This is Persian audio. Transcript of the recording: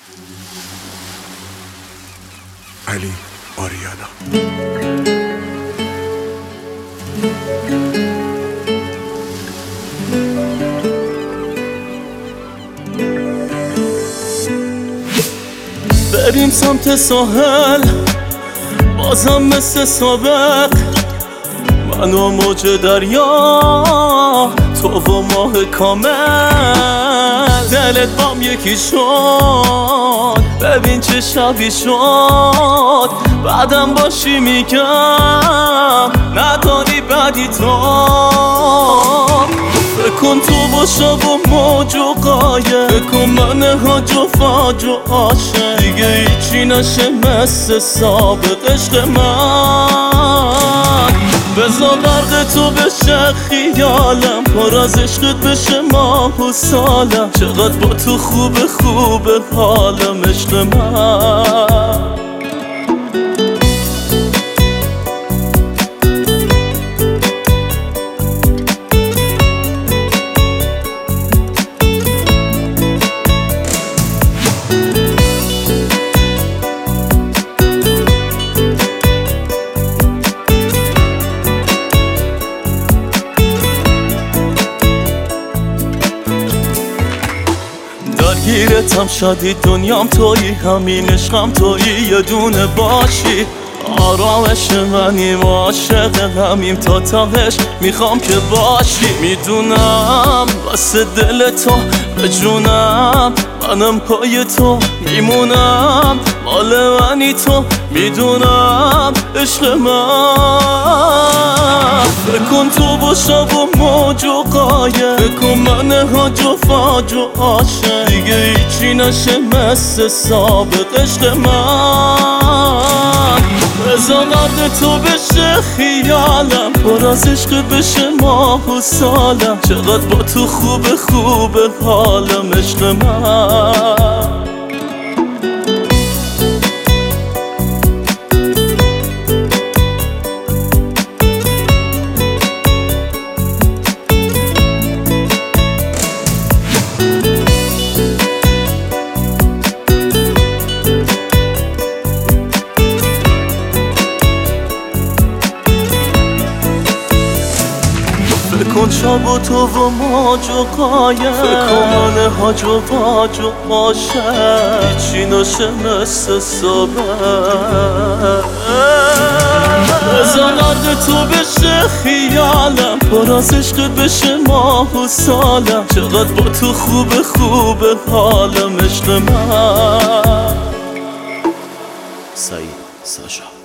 علی آریانا. بریم سمت ساحل بازم مثل سابق، من و موج دریا، تو و ماه کامل. دلت بام یکی شد، ببین چه شبی شد. بعدم باشی میگم نداری بدی تو. فکن تو با شب و موج و قایه، فکن من هاج و فاج و عاشق. دیگه هیچی نشه مثل سابق عشق من. بذار برق تو بشه خیالم، پر از عشقت بشه ماه و سالم. چقدر با تو خوبه خوبه حالم عشق من. درگیرتم شدی دنیام تویی، همین عشقم تویی، یه دونه باشی. آرامش منیم عاشق همیم تا تهش میخوام که باشی. میدونم واسه دل تو به جونم، منم پای تو میمونم. مال منی تو میدونم عشق من. فکن تو با شب و موج و قایه، فکن من هاج و فاج و عاشق. دیگه هیچی نشه مثل سابق عشق من. بذار قدر تو بشه خیالم، پر از عشق بشه ماه و سالم. چقدر با تو خوبه خوبه حالم عشق من. فکن شب و تو و موج و قایه، فکن من هاج و باج و عاشق. هیچی نشه مثل سابق. بذار قدر تو بشه خیالم، پر از عشقت بشه ماه و سالم. چقدر با تو خوبه خوبه حالم عشق من. سعید ساشا.